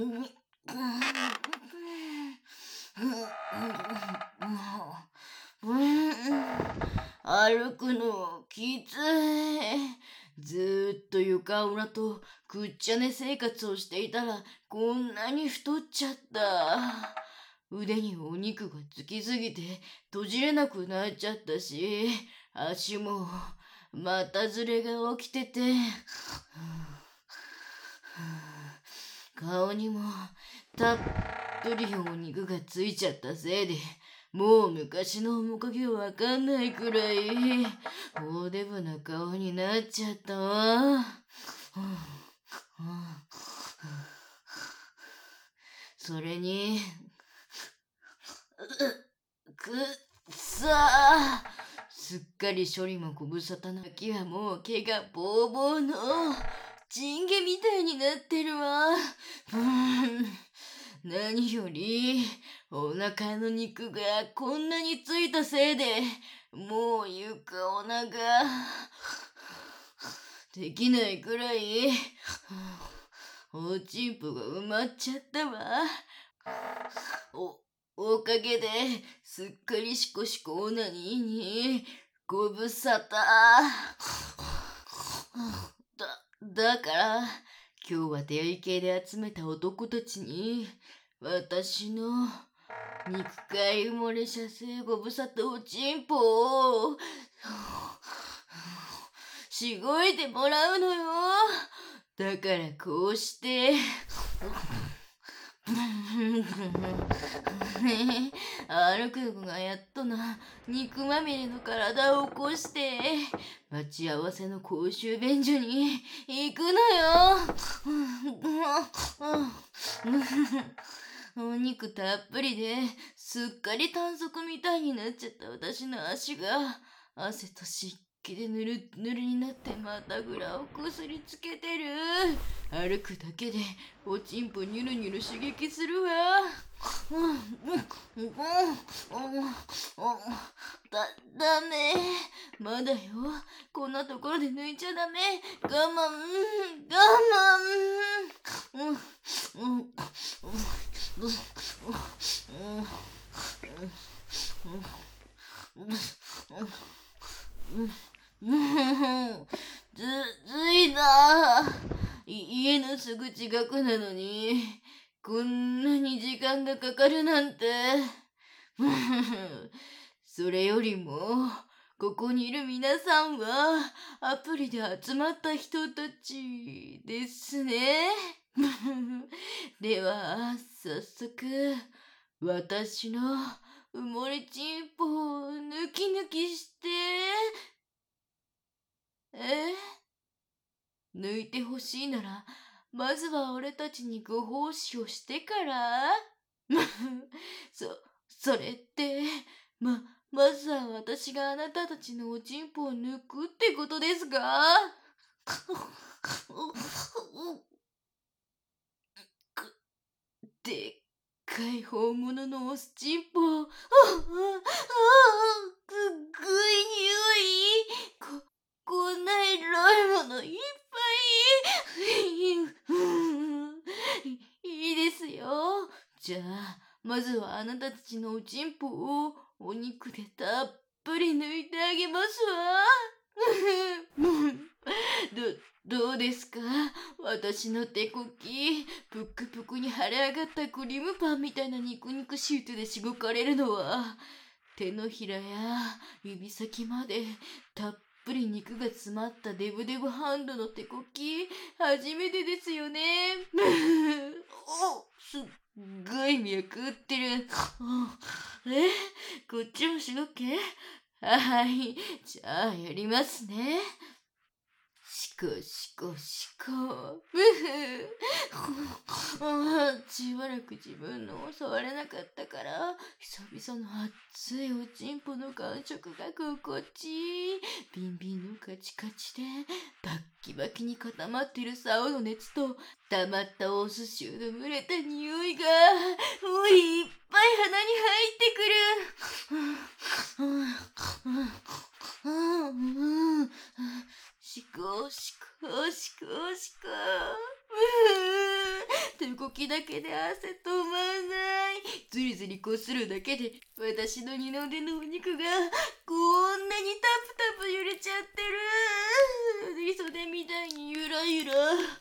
歩くのきつい。ずーっと床裏とくっちゃね生活をしていたらこんなに太っちゃった。腕にお肉がつきすぎて閉じれなくなっちゃったし、足も股ずれが起きてて、顔にもたっぷりお肉がついちゃったせいで、もう昔の面影わかんないくらい大デブな顔になっちゃったわ。それに、くっさー。すっかり処理もご無沙汰なきはもう毛がボーボーのチンゲみたいになってるわ。何よりお腹の肉がこんなについたせいでもう床おなができないくらいおちんぽが埋まっちゃったわ。おかげですっかりシコシコオナニーにご無沙汰。だから今日は出会い系で集めた男たちに私の肉塊埋もれ射精ご無沙汰おちんぽをしごいてもらうのよ。だからこうして歩くのがやっとな肉まみれの体を起こして待ち合わせの公衆便所に行くのよ。お肉たっぷりですっかり短足みたいになっちゃった私の足が汗と湿気でぬるぬるになってまたぐらをこすりつけてる。歩くだけでおちんぽニュルニュル刺激するわ。ダメ。まだよ。こんなところで抜いちゃダメ。我慢。ずいな。家のすぐ近くなのにこんなに時間がかかるなんて。それよりもここにいる皆さんはアプリで集まった人たちですね。では早速私の埋もれちんぽを抜き抜きして。抜いてほしいならまずは俺たちにご奉仕をしてからそれってまずは私があなたたちのおちんぽを抜くってことですか？でっかい本物のおすちんぽ。すっごい匂い。こんなエロいものいっぱい。いいですよ。じゃあまずはあなたたちのおちんぽをお肉でたっぷり抜いてあげますわ。どうですか？私の手こき、ぷっくぷくに腫れ上がったクリームパンみたいな肉肉しい手でしごかれるのは、手のひらや指先までたっぷり肉が詰まったデブデブハンドの手こき、初めてですよね。すっごい脈打ってる。こっちもしごけ？はい、じゃあやりますね。しこしこしこ。しばらく自分のを触れなかったから久々の熱いおちんぽの感触が心地いい。ビンビンのカチカチでバッキバキに固まってる竿の熱と溜まったお寿司の蒸れた匂いがいっぱい鼻に入ってくる。しこしこしこしこ。 手動きだけで汗止まらない。ずりずりこするだけで私の二の腕のお肉がこんなにタプタプ揺れちゃってる。振袖みたいにゆらゆら。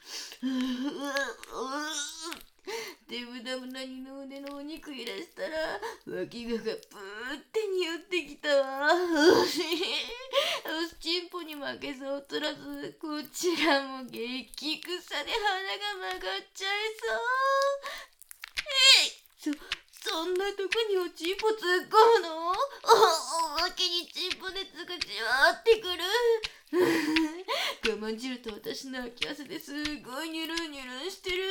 で無駄無駄にの腕のお肉いらしたら脇ががぷーって匂ってきたわ。チンポに負けず劣らずこちらも激臭で鼻が曲がっちゃいそう。そんなとこにおちんぽ突っ込むの？おまけにチンポ熱がじわーってくる。我慢汁と私の秋汗ですごいニュルニュルしてる。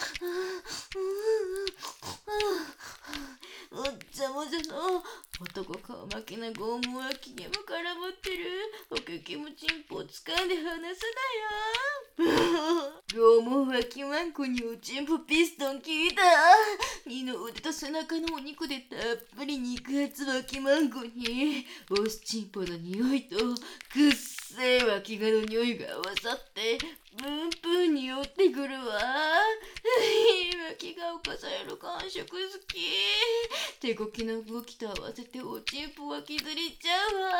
もっちゃもじゃの男顔負けな拷問脇にも絡まってる。おかきもチンポを掴んで離すなよ。拷問脇ワンコにおちんぽピストン効いた。二の腕と背中のお肉でたっぷり肉厚脇マンコにおしチンポの匂いとくっせえ脇がの匂いが合わさってプンプン匂ってくるわ。脇が侵される感触好き。手こきの動きと合わせておちんぽは削れちゃうわ。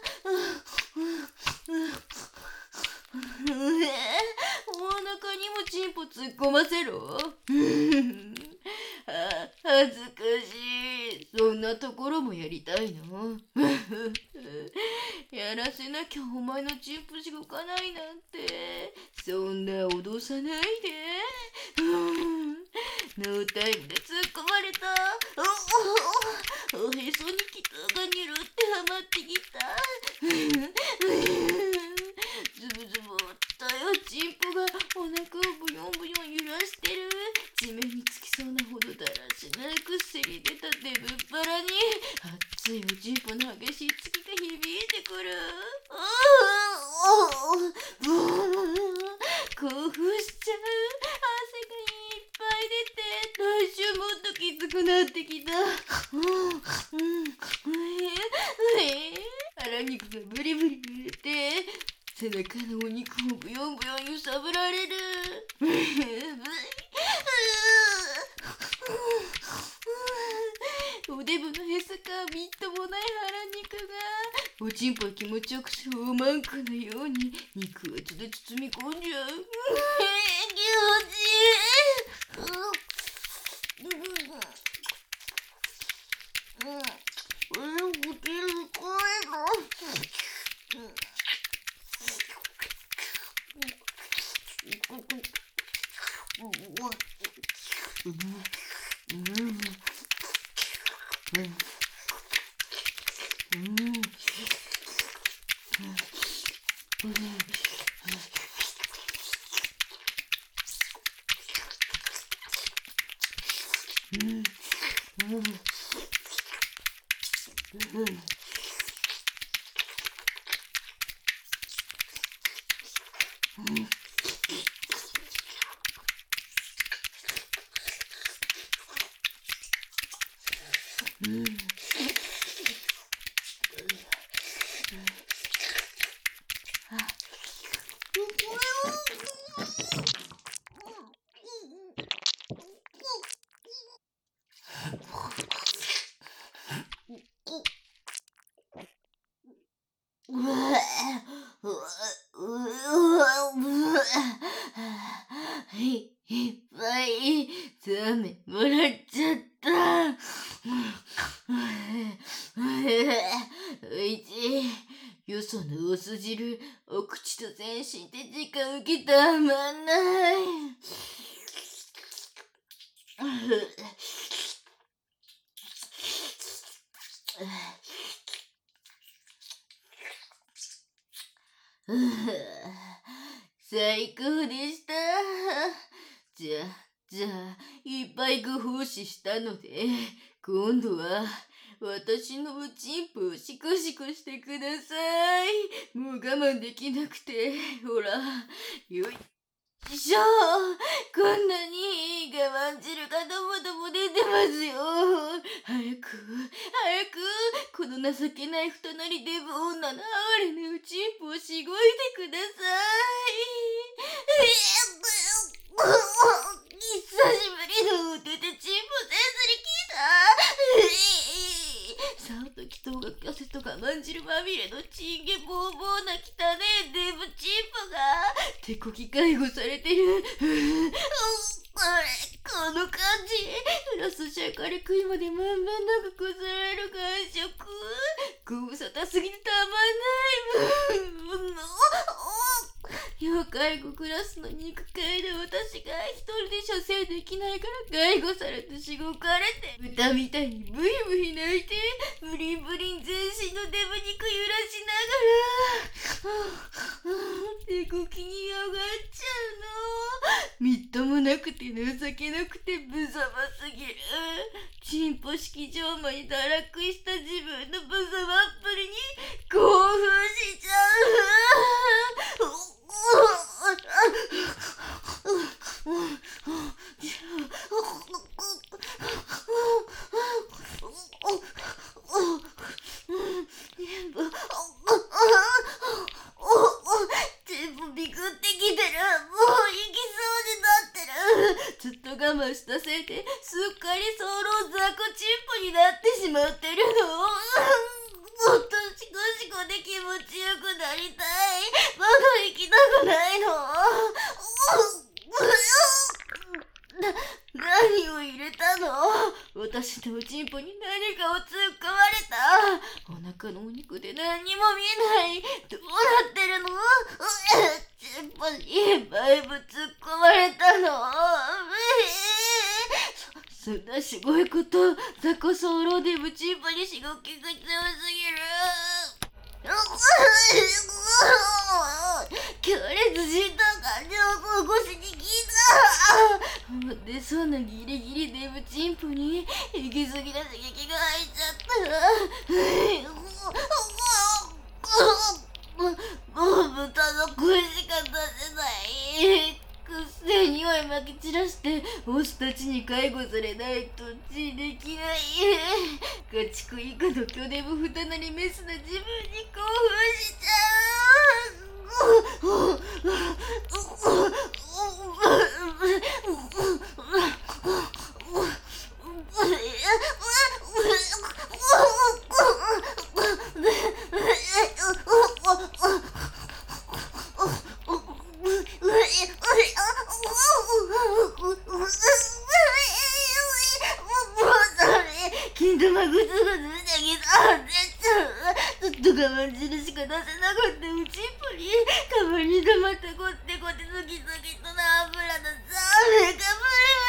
お腹にもチンポ突っ込ませろ。恥ずかしい。そんなところもやりたいの？やらせなきゃお前のチンポしごかないなんて。そんな脅さないで。ノータイムで突っ込まれた。おへそに気がニュルってはまってきた。ズブズブったよチンポがお腹をブヨンブヨン揺らしてる。地面につきそうなほどだらしなくせり出たデブっ腹に熱いおちんぽの激しい突きが響いてくる。興奮しちゃう。汗がいっぱい出て来週もっときつくなってきた。腹肉がブリブリ揺れて背中のお肉をブヨンブヨン揺さぶられる。おデブのへそかみっともない腹肉がおちんぽを気持ちよくするおまんこのように肉厚で包み込んじゃう。気持ちいいっぱいザメもらっちゃった。おいしい。よそのお酢汁お口と全身で直受けたまんない。最高でした。じゃあ、いっぱいご奉仕したので、今度は、私のおちんぽをシコシコしてください。もう我慢できなくて、ほら、よいしょ。こんなに我慢汁がどぼどぼ出てますよ。早く、この情けない太なりデブ女の哀れなおちんぽをしごいてください。久しぶ汁まみれのチンゲボーボーな汚ねえデブチンポが手こき介護されてる。あれ、この感じ。フラスシャから食いまでまんべんなくこすられる感触。ご無沙汰すぎてたまんない。要介護クラスの肉塊で私が一人で射精できないから介護されてしごかれて、豚みたいにブヒブヒ泣いて、ブリンブリン全身のデブ肉揺らしながら、手こきに上がっちゃうの。みっともなくて情けなくて無様すぎる。チンポ式場馬に堕落した自分の無様っぷりに興奮しちゃう。全部ビクってきてる。もう行きそうになってる。ずっと我慢したせいですっかりソロザコチンポになってしまってるの。もっとシコシコで気持ちよくなりたい。まだ行きたくないの。何を入れたの？私のおちんぽに何かを突っ込まれた。お腹のお肉で何にも見えない。どうなってるの？ちんぽにバイブ突っ込まれたの。そんなすごいこと、ザコソーロでブチンポに刺激が強すぎる。強烈心動感情を起こしに聞いた。持ってそうなギリギリデブチンポに行き過ぎな刺激が入っちゃった。もう豚の声しか出せない。くっせえ匂いまき散らしてオスたちに介護されないと治できない。家畜以下の巨デブふたなりメスな自分に興奮しちゃう。金玉グツグツしてきた。ずっと我慢汁しか出せなかったうちっぽにカバに溜まったこってこてズキズキとな油のザーメンがブ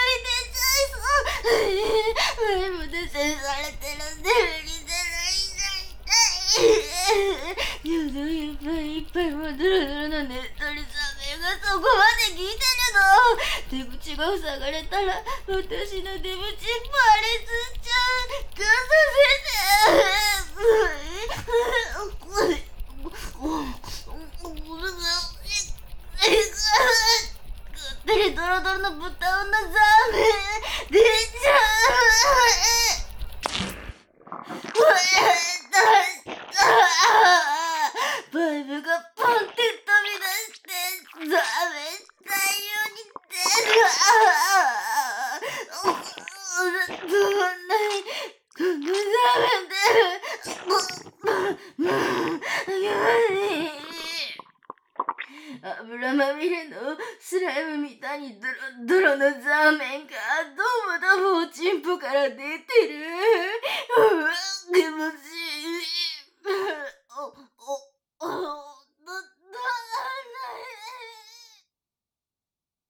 リブリ出ちゃいそう。前も出せされてるんで無理じゃない。喉いっぱいいっぱいもドロドロのねっとりザーメンがそこまで効いてるの。出口が塞がれたら私の出口破裂しちゃう。どうさせて。こってりドロドロの豚女ザーメン出ちゃう。バイブがポンって飛び出してザーメン大量に出る。止まんない。このザーメン出る。油まみれのスライムみたいにドロドロのザーメンがどうもどうもおちんぽから出てる。